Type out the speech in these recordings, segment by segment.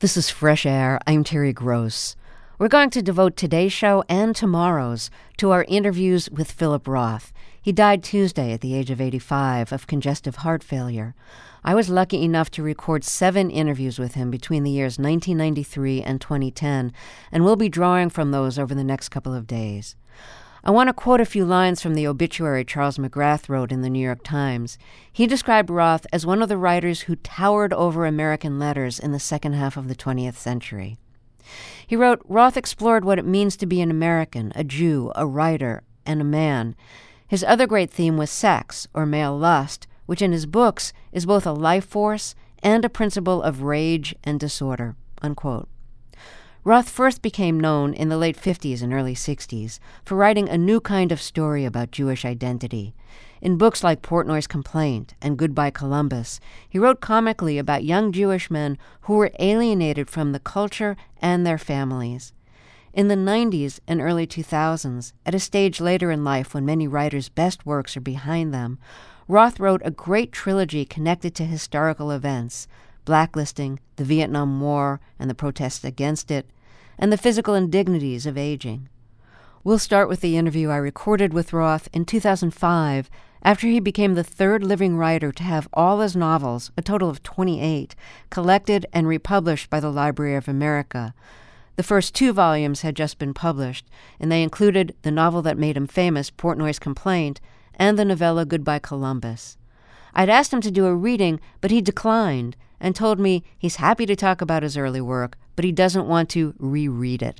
This is Fresh Air. I'm Terry Gross. We're going to devote today's show and tomorrow's to our interviews with Philip Roth. He died Tuesday at the age of 85 of congestive heart failure. I was lucky enough to record 7 interviews with him between the years 1993 and 2010, and we'll be drawing from those over the next couple of days. I want to quote a few lines from the obituary Charles McGrath wrote in the New York Times. He described Roth as one of the writers who towered over American letters in the second half of the 20th century. He wrote, Roth explored what it means to be an American, a Jew, a writer, and a man. His other great theme was sex, or male lust, which in his books is both a life force and a principle of rage and disorder, unquote. Roth first became known in the late 50s and early 60s for writing a new kind of story about Jewish identity. In books like Portnoy's Complaint and Goodbye Columbus, he wrote comically about young Jewish men who were alienated from the culture and their families. In the 90s and early 2000s, at a stage later in life when many writers' best works are behind them, Roth wrote a great trilogy connected to historical events, blacklisting, the Vietnam War and the protests against it, and the physical indignities of aging. We'll start with the interview I recorded with Roth in 2005 after he became the third living writer to have all his novels, a total of 28, collected and republished by the Library of America. The first 2 volumes had just been published, and they included the novel that made him famous, Portnoy's Complaint, and the novella Goodbye Columbus. I'd asked him to do a reading, but he declined and told me he's happy to talk about his early work, but he doesn't want to reread it.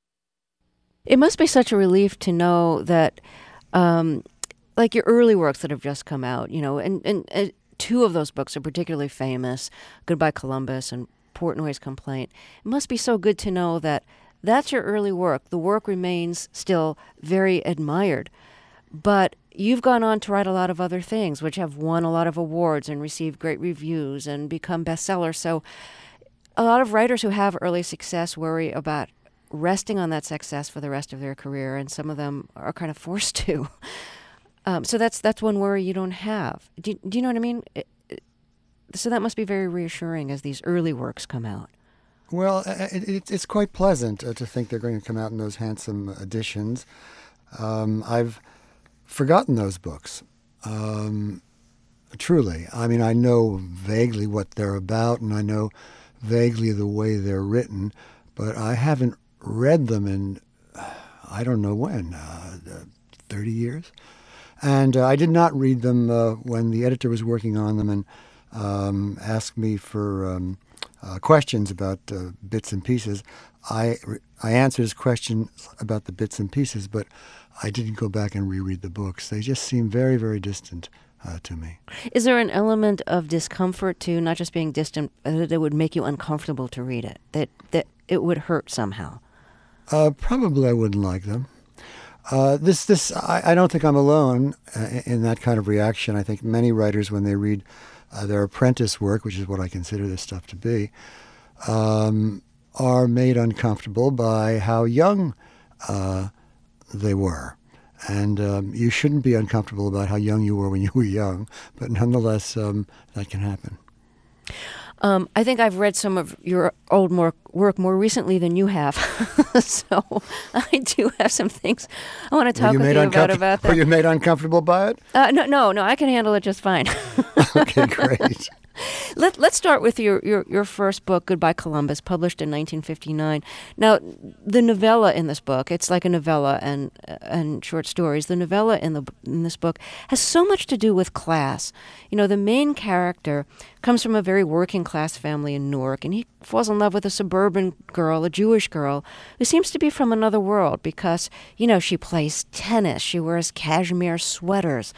It must be such a relief to know that, like your early works that have just come out, and 2 of those books are particularly famous, Goodbye Columbus and Portnoy's Complaint. It must be so good to know that that's your early work. The work remains still very admired. But you've gone on to write a lot of other things, which have won a lot of awards and received great reviews and become bestsellers. So a lot of writers who have early success worry about resting on that success for the rest of their career, and some of them are kind of forced to. So that's one worry you don't have. Do you know what I mean? So that must be very reassuring as these early works come out. Well, it's quite pleasant to think they're going to come out in those handsome editions. I've forgotten those books, truly. I mean, I know vaguely what they're about, and I know vaguely the way they're written, but I haven't read them in, I don't know when, 30 years? And I did not read them when the editor was working on them and asked me for questions about bits and pieces. I answered his questions about the bits and pieces, but I didn't go back and reread the books. They just seem very, very distant to me. Is there an element of discomfort to not just being distant, that would make you uncomfortable to read it, that it would hurt somehow? Probably I wouldn't like them. I don't think I'm alone in that kind of reaction. I think many writers, when they read their apprentice work, which is what I consider this stuff to be, are made uncomfortable by how young they were. And you shouldn't be uncomfortable about how young you were when you were young, but nonetheless, that can happen. I think I've read some of your old work more recently than you have, so I do have some things I want to talk with you about that. Were you made uncomfortable by it? No, I can handle it just fine. Okay, great. Let's start with your first book, Goodbye Columbus, published in 1959. Now, the novella in this book, it's like a novella and short stories. The novella in this book has so much to do with class. The main character comes from a very working class family in Newark, and he falls in love with a suburban girl, a Jewish girl, who seems to be from another world because, she plays tennis, she wears cashmere sweaters,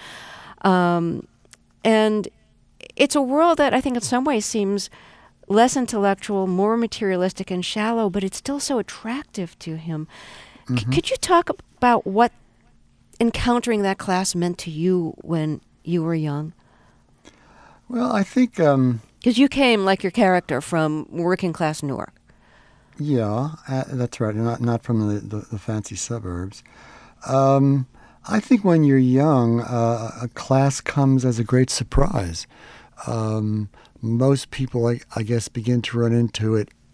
and it's a world that I think in some ways seems less intellectual, more materialistic and shallow, but it's still so attractive to him. Mm-hmm. Could you talk about what encountering that class meant to you when you were young? Well, I think... Because you came, like your character, from working class Newark. Yeah, that's right. Not from the fancy suburbs. I think when you're young, a class comes as a great surprise. Most people, I guess, begin to run into it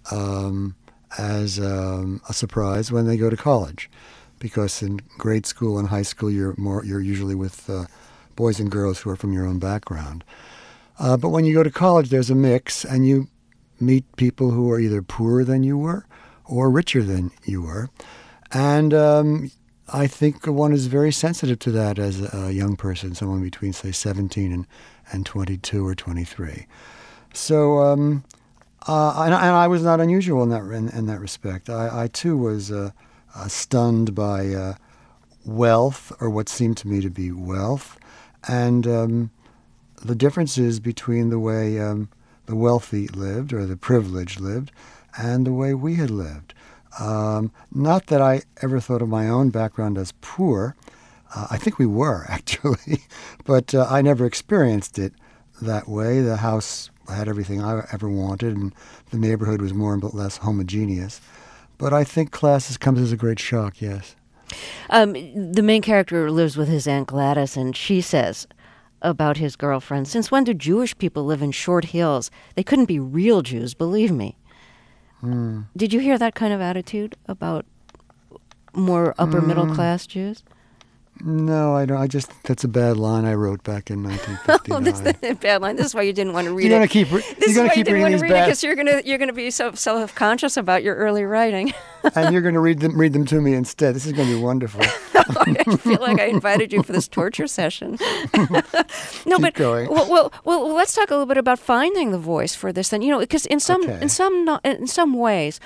as a surprise when they go to college, because in grade school and high school you're usually with boys and girls who are from your own background. But when you go to college, there's a mix, and you meet people who are either poorer than you were or richer than you were. And I think one is very sensitive to that as a young person, someone between, say, 17 and 22 or 23. So, and I was not unusual in that respect. I too was stunned by wealth, or what seemed to me to be wealth, and the differences between the way the wealthy lived, or the privileged lived, and the way we had lived. Not that I ever thought of my own background as poor. I think we were, actually, but I never experienced it that way. The house had everything I ever wanted, and the neighborhood was more and less homogeneous. But I think class comes as a great shock, yes. The main character lives with his Aunt Gladys, and she says about his girlfriend, "Since when do Jewish people live in Short Hills? They couldn't be real Jews, believe me." Did you hear that kind of attitude about more upper middle class Jews? No, I don't. That's a bad line I wrote back in 1959. This is a bad line. This is why you didn't want to read You're it. You're going to keep reading these bad. Because you're gonna be so self-conscious about your early writing. And you're going to read them to me instead. This is going to be wonderful. I feel like I invited you for this torture session. No, Keep going. Well, let's talk a little bit about finding the voice for this. Then, because in some ways,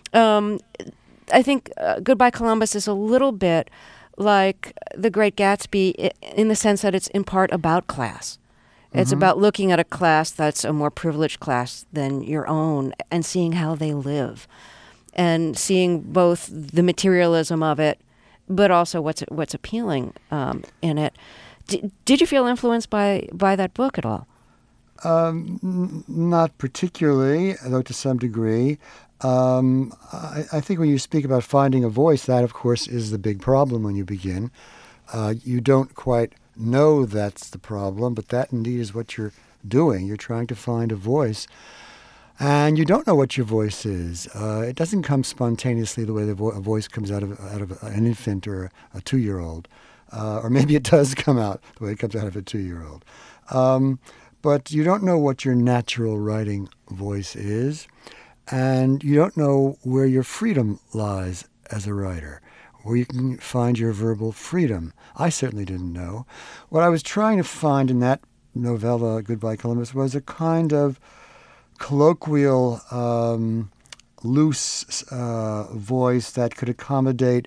I think Goodbye Columbus is a little bit like The Great Gatsby in the sense that it's in part about class. It's about looking at a class that's a more privileged class than your own and seeing how they live, and seeing both the materialism of it, but also what's appealing in it. Did you feel influenced by that book at all? Not particularly, though to some degree. I think when you speak about finding a voice, that, of course, is the big problem when you begin. You don't quite know that's the problem, but that indeed is what you're doing. You're trying to find a voice, and you don't know what your voice is. It doesn't come spontaneously the way a voice comes out of an infant or a 2-year-old. Or maybe it does come out the way it comes out of a 2-year-old. But you don't know what your natural writing voice is. And you don't know where your freedom lies as a writer, where you can find your verbal freedom. I certainly didn't know. What I was trying to find in that novella, Goodbye Columbus, was a kind of colloquial, loose voice that could accommodate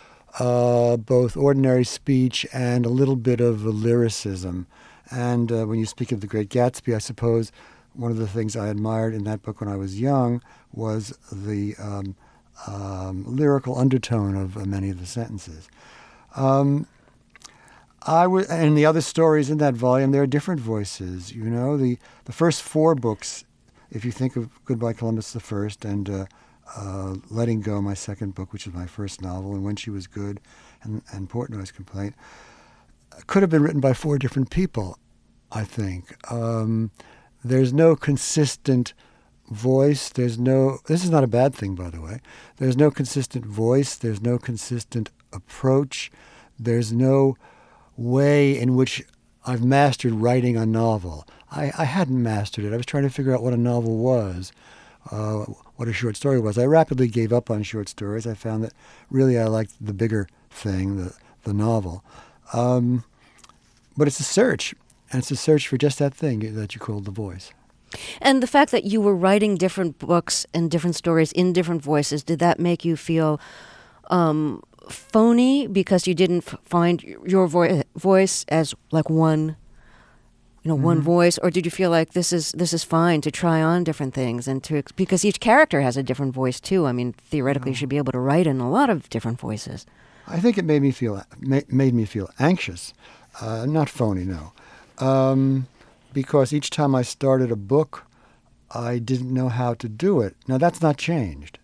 both ordinary speech and a little bit of lyricism. And when you speak of The Great Gatsby, I suppose one of the things I admired in that book when I was young was the lyrical undertone of many of the sentences. And the other stories in that volume, there are different voices. The first 4 books, if you think of Goodbye Columbus, the first, and Letting Go, my second book, which is my first novel, and When She Was Good, and Portnoy's Complaint, could have been written by 4 different people, I think. There's no consistent voice. This is not a bad thing, by the way. There's no consistent voice. There's no consistent approach. There's no way in which I've mastered writing a novel. I hadn't mastered it. I was trying to figure out what a novel was, what a short story was. I rapidly gave up on short stories. I found that really I liked the bigger thing, the novel. But it's a search. And it's a search for just that thing that you called the voice. And the fact that you were writing different books and different stories in different voices, did that make you feel phony because you didn't find your voice as like one, one voice? Or did you feel like this is fine to try on different things because each character has a different voice too? I mean, theoretically, you should be able to write in a lot of different voices. I think it made me feel anxious, not phony, no. Because each time I started a book, I didn't know how to do it. Now, that's not changed.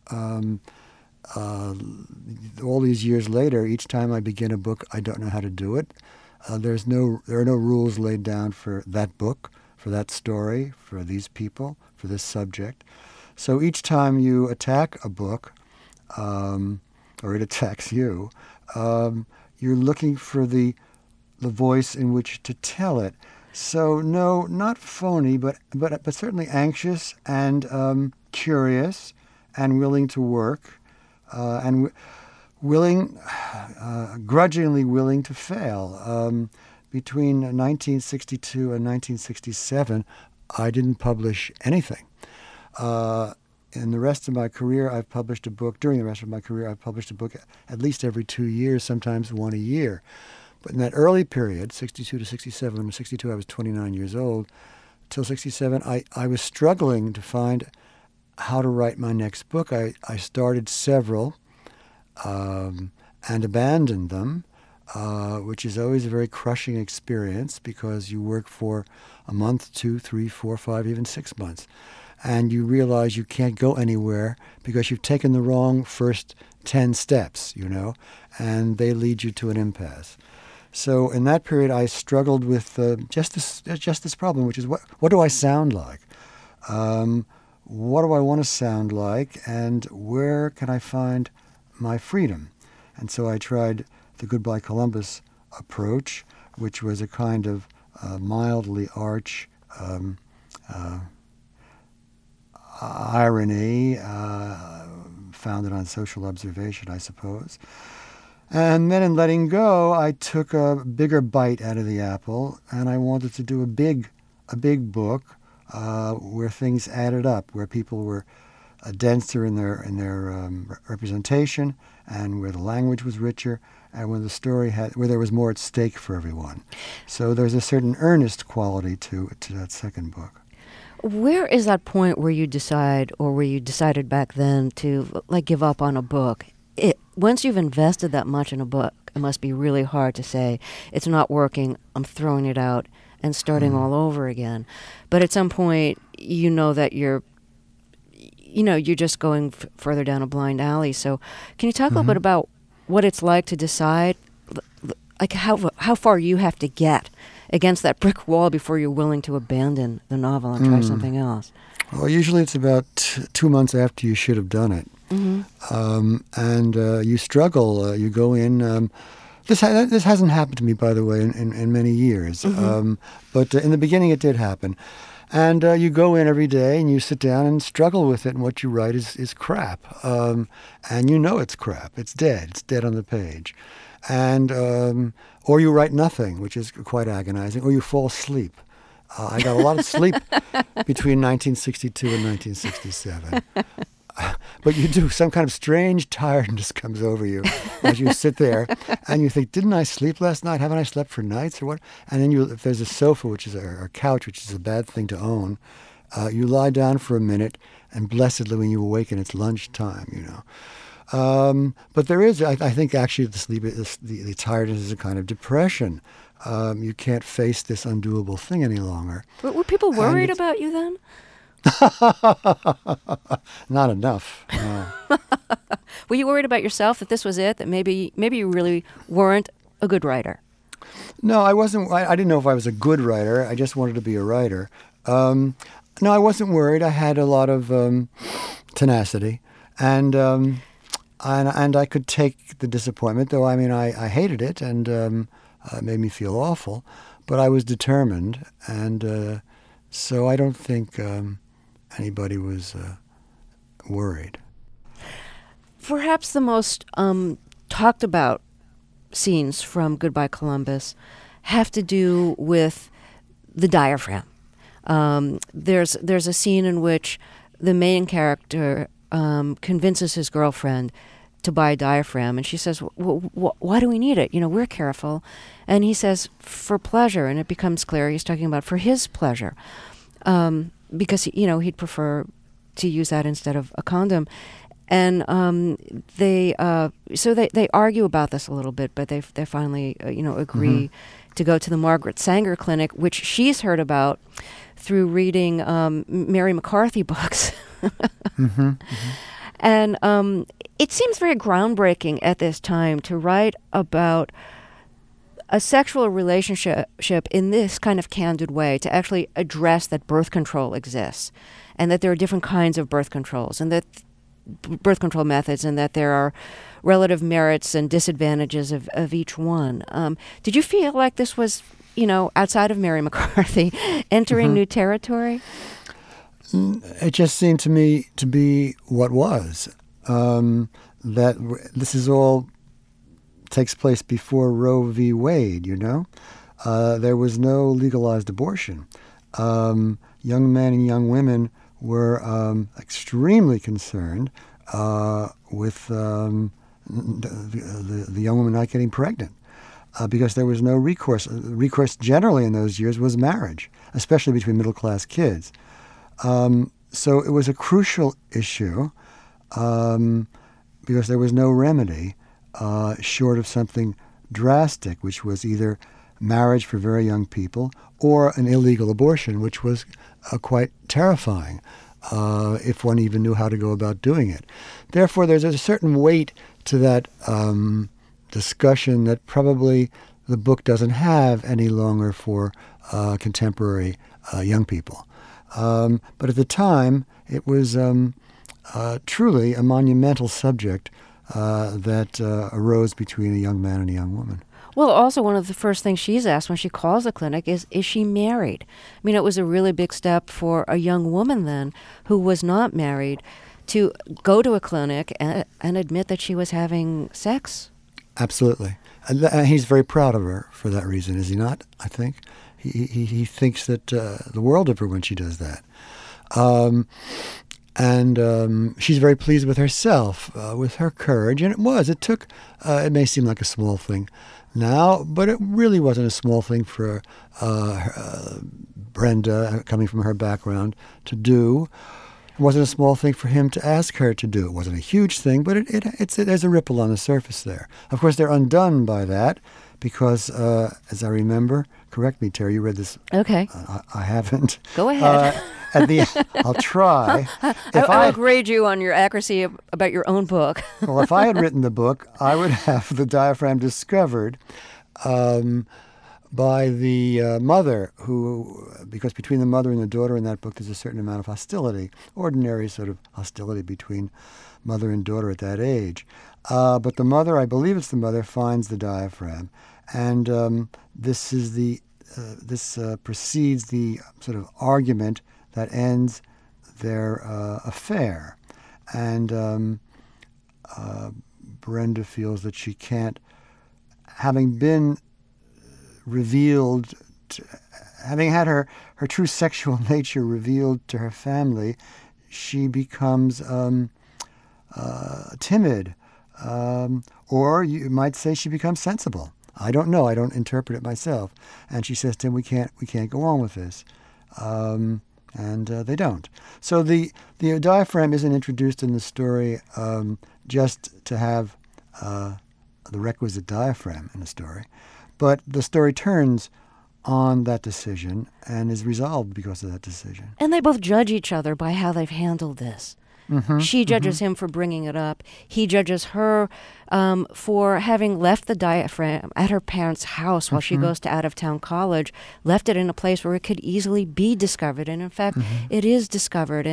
All these years later, each time I begin a book, I don't know how to do it. There are no rules laid down for that book, for that story, for these people, for this subject. So each time you attack a book, or it attacks you, you're looking for the voice in which to tell it. So no, not phony, but certainly anxious and curious and willing to work, and grudgingly willing to fail. Between 1962 and 1967, I didn't publish anything. In the rest of my career, I've published a book. During the rest of my career, I've published a book at least every 2 years, sometimes one a year. But in that early period, 62 to 67, 62 I was 29 years old, till 67, I was struggling to find how to write my next book. I started several and abandoned them, which is always a very crushing experience because you work for a month, 2, 3, 4, 5, even 6 months. And you realize you can't go anywhere because you've taken the wrong first 10 steps, and they lead you to an impasse. So in that period, I struggled with just this problem, which is what do I sound like? What do I want to sound like? And where can I find my freedom? And so I tried the Goodbye Columbus approach, which was a kind of mildly arch irony, founded on social observation, I suppose. And then in letting go, I took a bigger bite out of the apple, and I wanted to do a big book where things added up, where people were denser in their representation, and where the language was richer, and where there was more at stake for everyone. So there's a certain earnest quality to that second book. Where is that point where you decide, or where you decided back then to give up on a book? Once you've invested that much in a book, it must be really hard to say, it's not working, I'm throwing it out and starting all over again. But at some point, that you're just going further down a blind alley. So can you talk a little bit about what it's like to decide, how far you have to get against that brick wall before you're willing to abandon the novel and try something else? Well, usually it's about 2 months after you should have done it. And you struggle. You go in. This hasn't happened to me, by the way, in many years. But in the beginning, it did happen. And you go in every day and you sit down and struggle with it. And what you write is crap. And it's crap. It's dead. It's dead on the page. And or you write nothing, which is quite agonizing. Or you fall asleep. I got a lot of sleep between 1962 and 1967. But you do, some kind of strange tiredness comes over you as you sit there and you think, didn't I sleep last night? Haven't I slept for nights or what? And then if there's a sofa, which is a couch, which is a bad thing to own, you lie down for a minute and blessedly when you awaken, it's lunchtime, But there is, I think actually the tiredness is a kind of depression. You can't face this undoable thing any longer. Were people worried about you then? Not enough. No. Were you worried about yourself, that this was it, that maybe you really weren't a good writer? No, I wasn't. I didn't know if I was a good writer. I just wanted to be a writer. No, I wasn't worried. I had a lot of tenacity, and I could take the disappointment. Though I hated it, and it made me feel awful. But I was determined, and so I don't think anybody was worried. Perhaps the most talked about scenes from Goodbye Columbus have to do with the diaphragm. There's a scene in which the main character convinces his girlfriend to buy a diaphragm, and she says, why do we need it? We're careful. And he says, for pleasure, and it becomes clear he's talking about for his pleasure, because he'd prefer to use that instead of a condom. And they argue about this a little bit, but they finally agree to go to the Margaret Sanger Clinic, which she's heard about through reading Mary McCarthy books. And it seems very groundbreaking at this time to write about a sexual relationship in this kind of candid way, to actually address that birth control exists and that there are different kinds of birth controls and that birth control methods and that there are relative merits and disadvantages of each one. Did you feel like this was, outside of Mary McCarthy, entering new territory? It just seemed to me to be what was. That this is all takes place before Roe v. Wade, There was no legalized abortion. Young men and young women were extremely concerned with the young woman not getting pregnant because there was no recourse. Recourse generally in those years was marriage, especially between middle-class kids. So it was a crucial issue because there was no remedy short of something drastic, which was either marriage for very young people or an illegal abortion, which was quite terrifying if one even knew how to go about doing it. Therefore, there's a certain weight to that discussion that probably the book doesn't have any longer for contemporary young people. But at the time, it was truly a monumental subject that arose between a young man and a young woman. Well, also one of the first things she's asked when she calls the clinic is she married? I mean, it was a really big step for a young woman then who was not married to go to a clinic and admit that she was having sex. Absolutely. And he's very proud of her for that reason, is he not, I think? He thinks that the world of her when she does that. And she's very pleased with herself, with her courage. And it took, it may seem like a small thing now, but it really wasn't a small thing for Brenda, coming from her background, to do. It wasn't a small thing for him to ask her to do. It wasn't a huge thing, but there's a ripple on the surface there. Of course, they're undone by that because, as I remember, correct me, Terry, you read this. Okay. I haven't. Go ahead. I'll try. I'll grade you on your accuracy about your own book. Well, if I had written the book, I would have the diaphragm discovered by the mother, because between the mother and the daughter in that book, there's a certain amount of hostility, ordinary sort of hostility between mother and daughter at that age. But the mother, I believe it's the mother, finds the diaphragm, and this precedes the sort of argument that ends their affair. And Brenda feels that she can't, having been revealed, having had her true sexual nature revealed to her family, she becomes timid. Or you might say she becomes sensible. I don't know. I don't interpret it myself. And she says to him, we can't go on with this. And they don't. So the diaphragm isn't introduced in the story just to have the requisite diaphragm in the story, but the story turns on that decision and is resolved because of that decision. And they both judge each other by how they've handled this. Mm-hmm, she judges him for bringing it up. He judges her for having left the diaphragm at her parents' house while she goes to out-of-town college, left it in a place where it could easily be discovered. And in fact, it is discovered.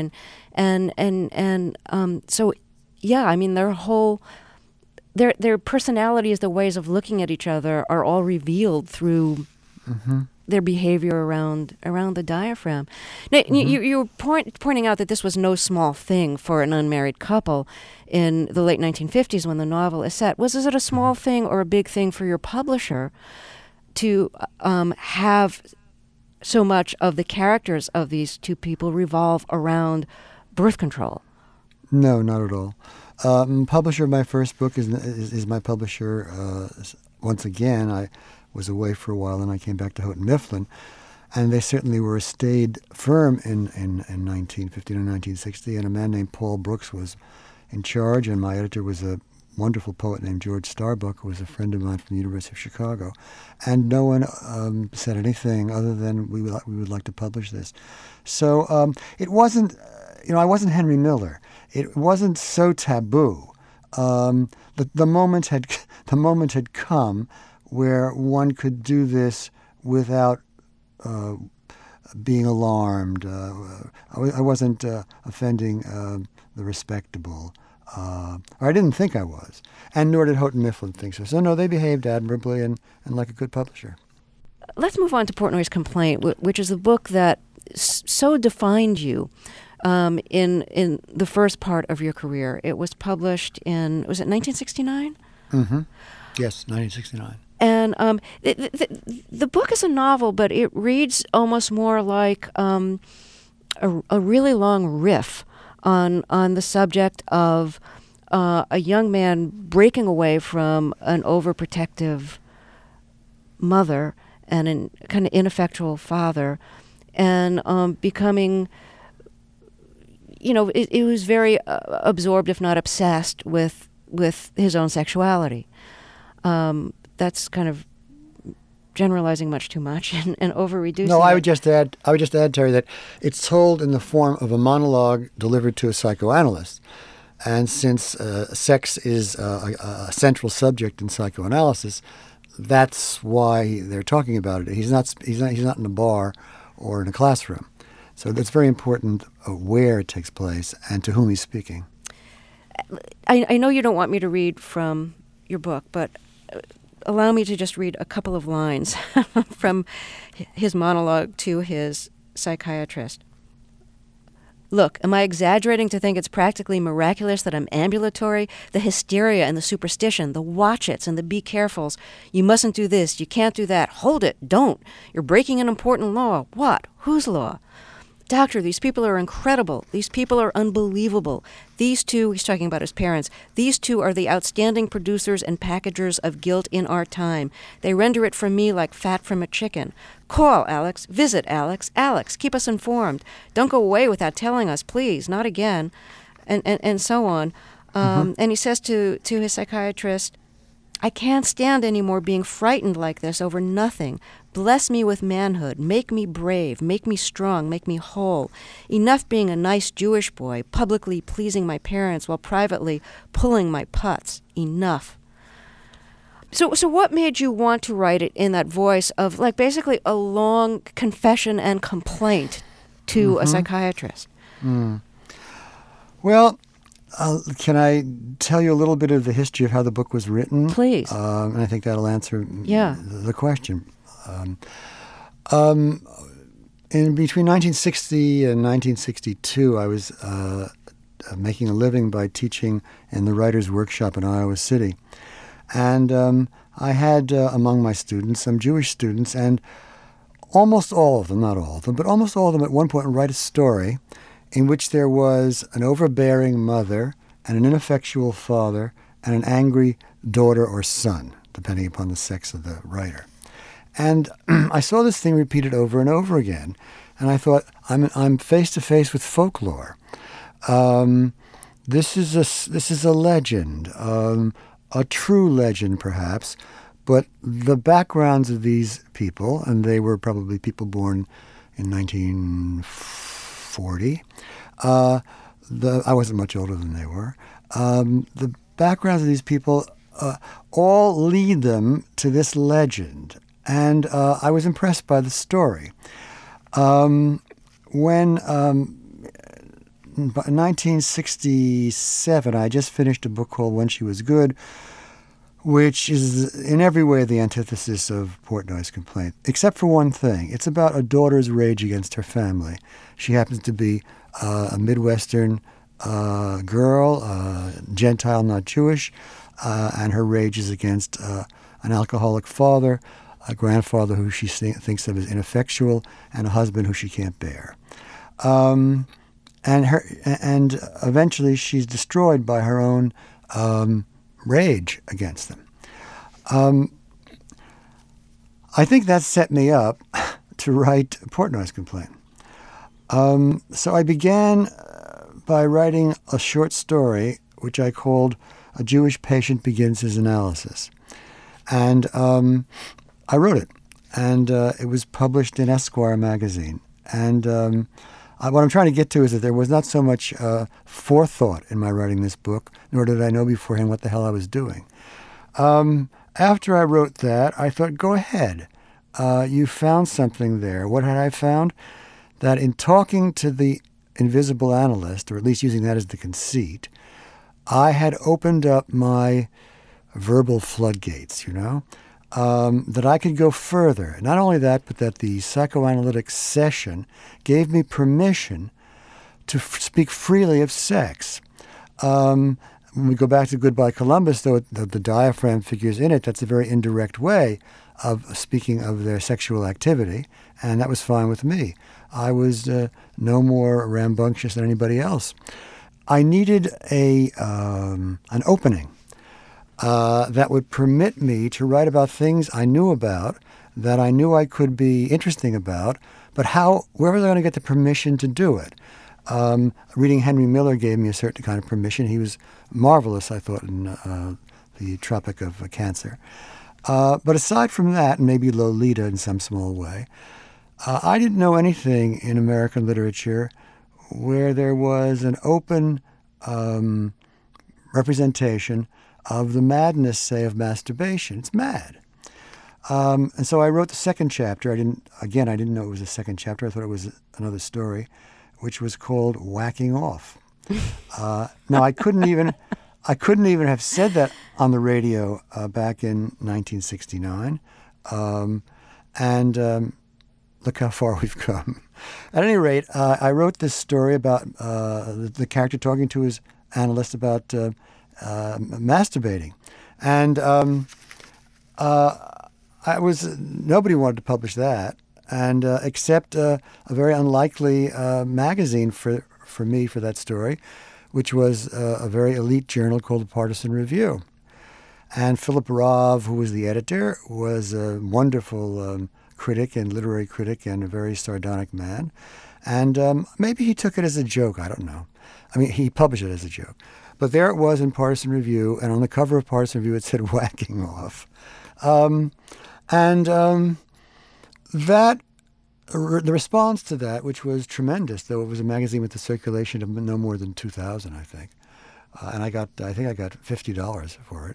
So, yeah, I mean, their personalities, the ways of looking at each other are all revealed through their behavior around the diaphragm. Now, you were pointing out that this was no small thing for an unmarried couple in the late 1950s when the novel is set. Was it a small thing or a big thing for your publisher to have so much of the characters of these two people revolve around birth control? No, not at all. Publisher of my first book is my publisher. Once again, I was away for a while, and I came back to Houghton Mifflin, and they certainly were a staid firm in 1950 and 1960, and a man named Paul Brooks was in charge, and my editor was a wonderful poet named George Starbuck, who was a friend of mine from the University of Chicago, and no one said anything other than we would like to publish this. So it wasn't, I wasn't Henry Miller. It wasn't so taboo. The moment had come where one could do this without being alarmed. I wasn't offending the respectable. Or I didn't think I was. And nor did Houghton Mifflin think so. So no, they behaved admirably and like a good publisher. Let's move on to Portnoy's Complaint, which is a book that so defined you in the first part of your career. It was published in, was it 1969? Mm-hmm. Yes, 1969. And the book is a novel, but it reads almost more like a really long riff on the subject of a young man breaking away from an overprotective mother and a kind of ineffectual father, and becoming, it was very absorbed, if not obsessed, with his own sexuality. That's kind of generalizing much too much and over-reducing. No, I would just add, Terry, that it's told in the form of a monologue delivered to a psychoanalyst. And since sex is a central subject in psychoanalysis, that's why they're talking about it. He's not in a bar or in a classroom. So that's very important where it takes place and to whom he's speaking. I know you don't want me to read from your book, but allow me to just read a couple of lines from his monologue to his psychiatrist. Look, am I exaggerating to think it's practically miraculous that I'm ambulatory? The hysteria and the superstition, the watch-its and the be carefuls. You mustn't do this, you can't do that. Hold it, don't. You're breaking an important law. What? Whose law? Doctor, these people are incredible. These people are unbelievable. These two, he's talking about his parents, these two are the outstanding producers and packagers of guilt in our time. They render it from me like fat from a chicken. Call, Alex. Visit, Alex. Alex, keep us informed. Don't go away without telling us, please. Not again. And so on. And he says to his psychiatrist, I can't stand anymore being frightened like this over nothing. Bless me with manhood. Make me brave. Make me strong. Make me whole. Enough being a nice Jewish boy, publicly pleasing my parents while privately pulling my putts. Enough. So what made you want to write it in that voice of, like, basically a long confession and complaint to a psychiatrist? Well, can I tell you a little bit of the history of how the book was written? Please. And I think that'll answer the question. In between 1960 and 1962, I was making a living by teaching in the Writers' Workshop in Iowa City. And I had among my students some Jewish students, and almost all of them, not all of them, but almost all of them at one point would write a story in which there was an overbearing mother and an ineffectual father and an angry daughter or son, depending upon the sex of the writer. And I saw this thing repeated over and over again, and I thought, I'm face to face with folklore. This is a legend, a true legend perhaps, but the backgrounds of these people, and they were probably people born in 1940. I wasn't much older than they were. The backgrounds of these people all lead them to this legend. And I was impressed by the story. When in 1967, I just finished a book called When She Was Good, which is in every way the antithesis of Portnoy's Complaint, except for one thing. It's about a daughter's rage against her family. She happens to be a Midwestern girl, Gentile, not Jewish, and her rage is against an alcoholic father, a grandfather who she thinks of as ineffectual, and a husband who she can't bear. And eventually she's destroyed by her own rage against them. I think that set me up to write Portnoy's Complaint. So I began by writing a short story, which I called A Jewish Patient Begins His Analysis. And I wrote it, and it was published in Esquire magazine. And what I'm trying to get to is that there was not so much forethought in my writing this book, nor did I know beforehand what the hell I was doing. After I wrote that, I thought, go ahead. You found something there. What had I found? That in talking to the invisible analyst, or at least using that as the conceit, I had opened up my verbal floodgates, that I could go further. Not only that, but that the psychoanalytic session gave me permission to speak freely of sex. When we go back to Goodbye Columbus, though, the diaphragm figures in it, that's a very indirect way of speaking of their sexual activity, and that was fine with me. I was no more rambunctious than anybody else. I needed an opening that would permit me to write about things I knew about, that I knew I could be interesting about, but where was I going to get the permission to do it? Reading Henry Miller gave me a certain kind of permission. He was marvelous, I thought, in the Tropic of Cancer. But aside from that, and maybe Lolita in some small way, I didn't know anything in American literature where there was an open representation of the madness, say, of masturbation. It's mad. And so I wrote the second chapter. I didn't know it was a second chapter. I thought it was another story, which was called Whacking Off. Now, I couldn't even have said that on the radio back in 1969. Look how far we've come. At any rate, I wrote this story about the character talking to his analyst about masturbating. And nobody wanted to publish that, and except a very unlikely magazine for me for that story, which was a very elite journal called the Partisan Review. And Philip Roth, who was the editor, was a wonderful critic and literary critic and a very sardonic man. And maybe he took it as a joke. I don't know. I mean, he published it as a joke. But there it was in Partisan Review, and on the cover of Partisan Review it said Whacking Off. The response to that, which was tremendous, though it was a magazine with a circulation of no more than 2,000, I think. And I think I got $50 for it.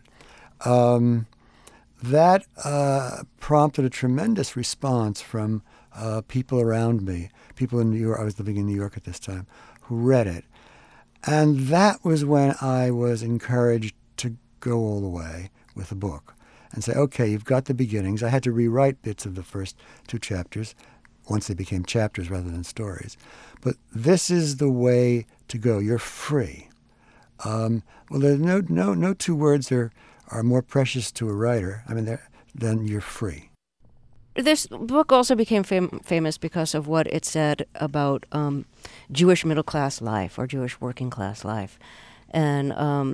That prompted a tremendous response from people around me, people in New York. I was living in New York at this time, who read it. And that was when I was encouraged to go all the way with the book and say, okay, you've got the beginnings. I had to rewrite bits of the first two chapters once they became chapters rather than stories. But this is the way to go. You're free. Well, there's no two words are more precious to a writer, than you're free. This book also became famous because of what it said about Jewish middle-class life or Jewish working-class life. And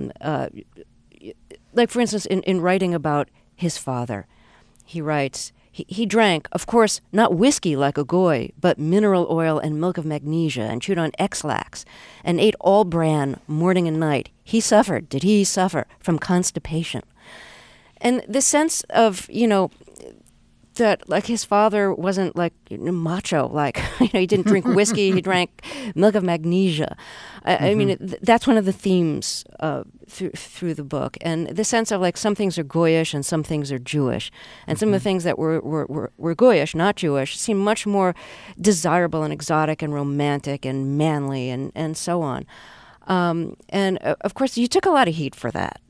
like, for instance, in writing about his father, he writes, he drank, of course, not whiskey like a goy, but mineral oil and milk of magnesia and chewed on X-Lax and ate all bran morning and night. Did he suffer from constipation? And the sense of, that like his father wasn't like macho, like, he didn't drink whiskey, he drank milk of magnesia. I mean, that's one of the themes through the book. And the sense of like some things are goyish and some things are Jewish. And some of the things that were goyish, not Jewish, seem much more desirable and exotic and romantic and manly and so on. And of course, you took a lot of heat for that,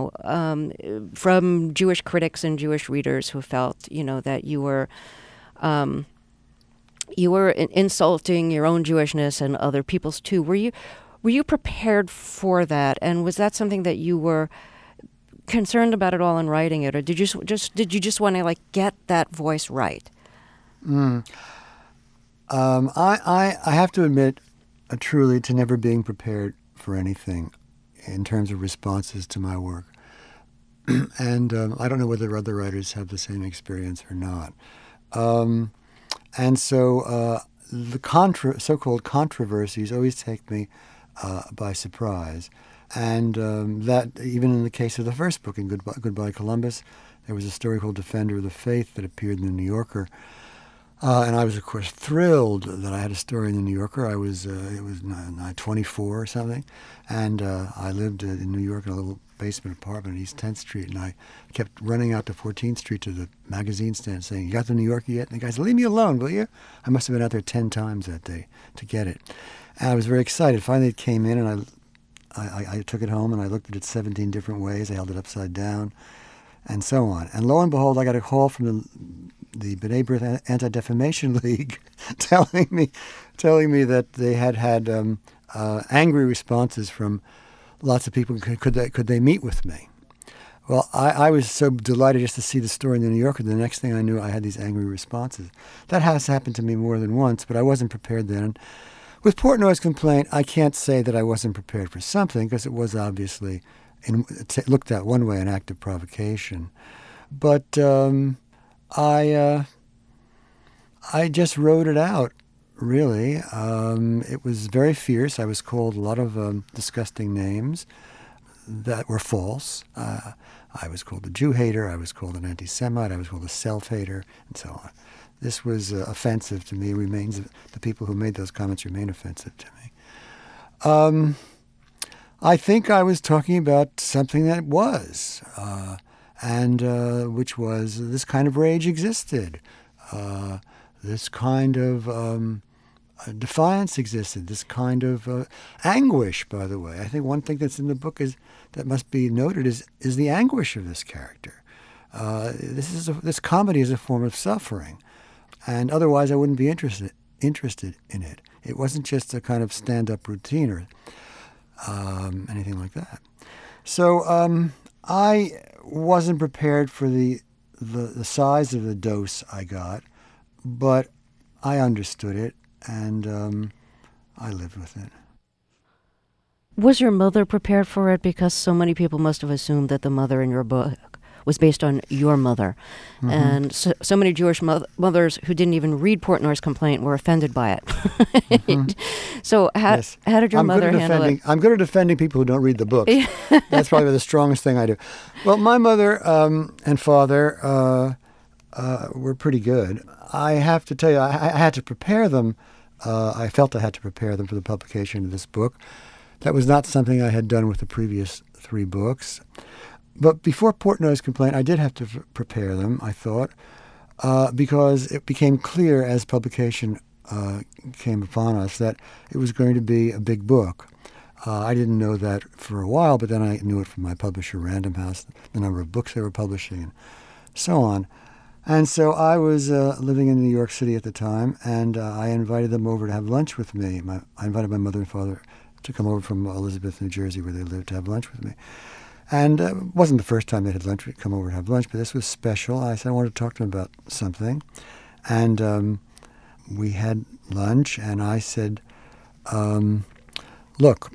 from Jewish critics and Jewish readers who felt, that you were insulting your own Jewishness and other people's too. Were you prepared for that? And was that something that you were concerned about at all in writing it, or did you just want to like get that voice right? I have to admit, truly, to never being prepared for anything in terms of responses to my work. And I don't know whether other writers have the same experience or not. And so the so-called controversies always take me by surprise. And that even in the case of the first book, in Goodbye Columbus, there was a story called Defender of the Faith that appeared in the New Yorker. And I was, of course, thrilled that I had a story in the New Yorker. It was 24 or something, and I lived in New York in a little basement apartment on East 10th Street, and I kept running out to 14th Street to the magazine stand saying, "You got the New Yorker yet?" And the guy said, "Leave me alone, will you?" I must have been out there 10 times that day to get it. And I was very excited. Finally, it came in, and I took it home, and I looked at it 17 different ways. I held it upside down, and so on. And lo and behold, I got a call from the B'nai B'rith Anti-Defamation League telling me that they had angry responses from lots of people. Could they meet with me? Well, I was so delighted just to see the story in the New Yorker. The next thing I knew, I had these angry responses. That has happened to me more than once, but I wasn't prepared then. With Portnoy's complaint, I can't say that I wasn't prepared for something, because it was obviously, looked at one way, an act of provocation. But I just wrote it out, really. It was very fierce. I was called a lot of disgusting names that were false. I was called a Jew hater. I was called an anti-Semite. I was called a self-hater, and so on. This was offensive to me. The people who made those comments remain offensive to me. I think I was talking about something that was, and which was this kind of rage existed. This kind of defiance existed. This kind of anguish, by the way. I think one thing that's in the book that must be noted is the anguish of this character. This comedy is a form of suffering. And otherwise, I wouldn't be interested in it. It wasn't just a kind of stand-up routine or anything like that. So I wasn't prepared for the size of the dose I got, but I understood it, and I lived with it. Was your mother prepared for it? Because so many people must have assumed that the mother in your book was based on your mother. Mm-hmm. And so many Jewish mothers who didn't even read Portnoy's complaint were offended by it. Mm-hmm. So how did your mother handle it? I'm good at defending people who don't read the books. That's probably the strongest thing I do. Well, my mother and father were pretty good. I have to tell you, I had to prepare them. I felt I had to prepare them for the publication of this book. That was not something I had done with the previous 3 books. But before Portnoy's complaint, I did have to prepare them, I thought, because it became clear as publication came upon us that it was going to be a big book. I didn't know that for a while, but then I knew it from my publisher, Random House, the number of books they were publishing, and so on. And so I was living in New York City at the time, and I invited them over to have lunch with me. I invited my mother and father to come over from Elizabeth, New Jersey, where they lived, to have lunch with me. And it wasn't the first time they had lunch. We'd come over to have lunch, but this was special. I said I wanted to talk to them about something. And we had lunch, and I said, look,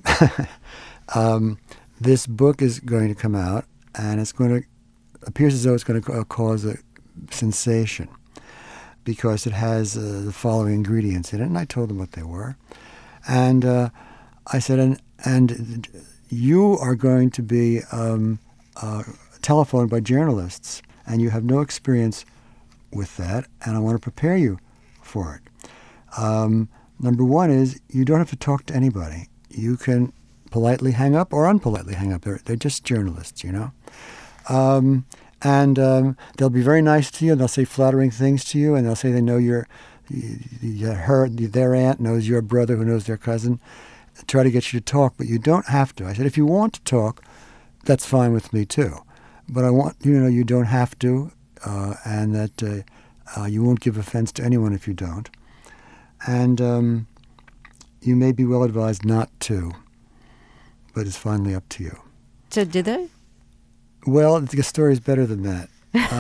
this book is going to come out, and appears as though it's going to cause a sensation because it has the following ingredients in it. And I told them what they were. And I said, and you are going to be telephoned by journalists, and you have no experience with that, and I want to prepare you for it. Number one is you don't have to talk to anybody. You can politely hang up or unpolitely hang up. They're just journalists, you know. And they'll be very nice to you, and they'll say flattering things to you, and they'll say they know their aunt knows your brother who knows their cousin. Try to get you to talk, but you don't have to. I said, if you want to talk, that's fine with me too. But I want you to know you don't have to, and that you won't give offense to anyone if you don't. And you may be well advised not to, but it's finally up to you. So did they? Well, the story's better than that.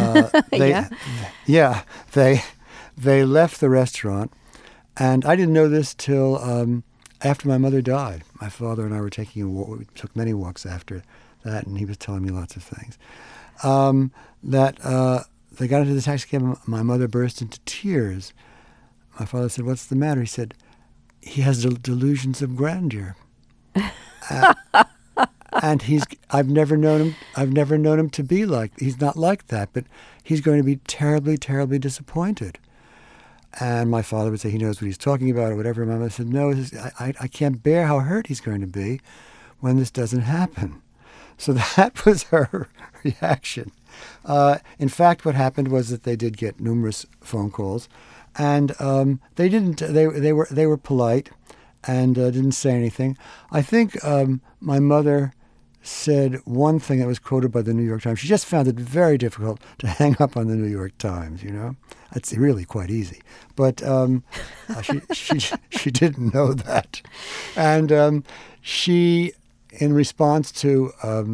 They left the restaurant, and I didn't know this till after my mother died. My father and I were taking a walk. We took many walks after that, and he was telling me lots of things. They got into the taxi cab. My mother burst into tears. My father said, "What's the matter?" He said, "He has delusions of grandeur." And I've never known him to be like, he's not like that, but he's going to be terribly, terribly disappointed. And my father would say he knows what he's talking about or whatever. My mother said, no, I can't bear how hurt he's going to be when this doesn't happen. So that was her reaction. In fact, what happened was that they did get numerous phone calls, and they didn't. They were polite and didn't say anything. I think my mother said one thing that was quoted by the New York Times. She just found it very difficult to hang up on the New York Times. It's really quite easy, but she didn't know that, and she, in response to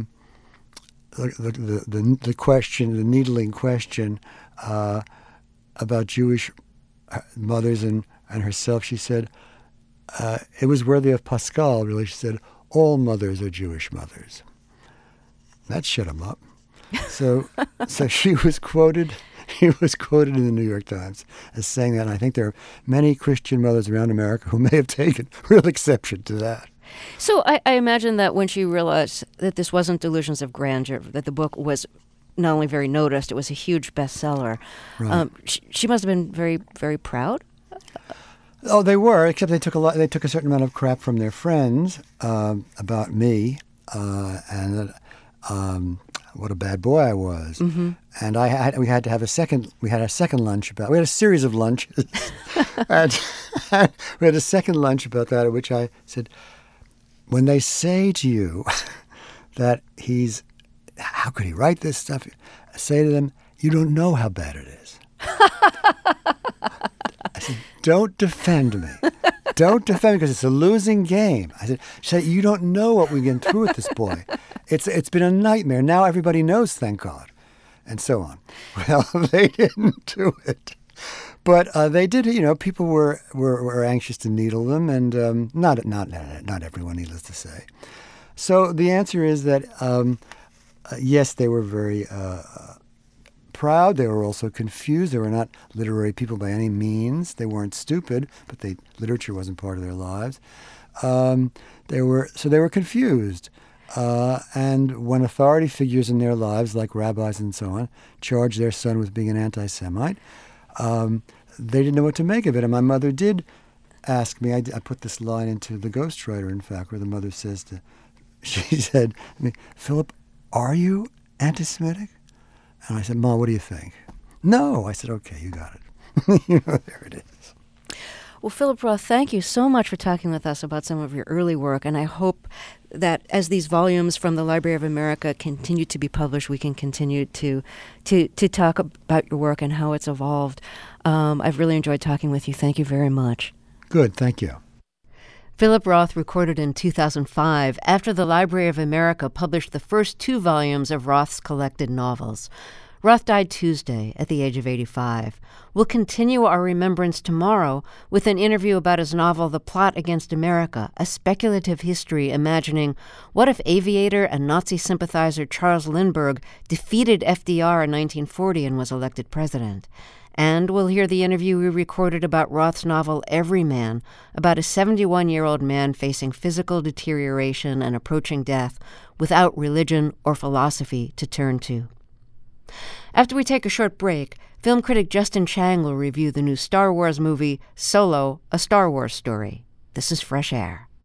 the question, the needling question about Jewish mothers and herself, she said it was worthy of Pascal. Really, she said, all mothers are Jewish mothers. That shut him up. So she was quoted. He was quoted in the New York Times as saying that. And I think there are many Christian mothers around America who may have taken real exception to that. So I imagine that when she realized that this wasn't Delusions of Grandeur, that the book was not only very noticed, it was a huge bestseller. Right. She must have been very, very proud. Oh, they were, except they took a certain amount of crap from their friends about me and what a bad boy I was. Mm-hmm. And we had a second lunch about. We had a series of lunches, and we had a second lunch about that, at which I said, when they say to you that how could he write this stuff? Say to them, you don't know how bad it is. I said, don't defend me. Don't defend me because it's a losing game. I said, you don't know what we've been through with this boy. It's been a nightmare. Now everybody knows, thank God. And so on. Well, they didn't do it. But they did, people were anxious to needle them, and not everyone, needless to say. So the answer is that, yes, they were very proud. They were also confused. They were not literary people by any means. They weren't stupid, but literature wasn't part of their lives. They were confused. And when authority figures in their lives, like rabbis and so on, charged their son with being an anti-Semite, they didn't know what to make of it. And my mother did ask me, I put this line into The Ghostwriter, in fact, where the mother she said, Philip, are you anti-Semitic? And I said, Mom, what do you think? No. I said, okay, you got it. There it is. Well, Philip Roth, thank you so much for talking with us about some of your early work, and I hope that as these volumes from the Library of America continue to be published, we can continue to talk about your work and how it's evolved. I've really enjoyed talking with you. Thank you very much. Good, thank you. Philip Roth recorded in 2005 after the Library of America published the first 2 volumes of Roth's collected novels. Roth died Tuesday at the age of 85. We'll continue our remembrance tomorrow with an interview about his novel The Plot Against America, a speculative history imagining what if aviator and Nazi sympathizer Charles Lindbergh defeated FDR in 1940 and was elected president. And we'll hear the interview we recorded about Roth's novel Everyman, about a 71-year-old man facing physical deterioration and approaching death without religion or philosophy to turn to. After we take a short break, film critic Justin Chang will review the new Star Wars movie, Solo, A Star Wars Story. This is Fresh Air.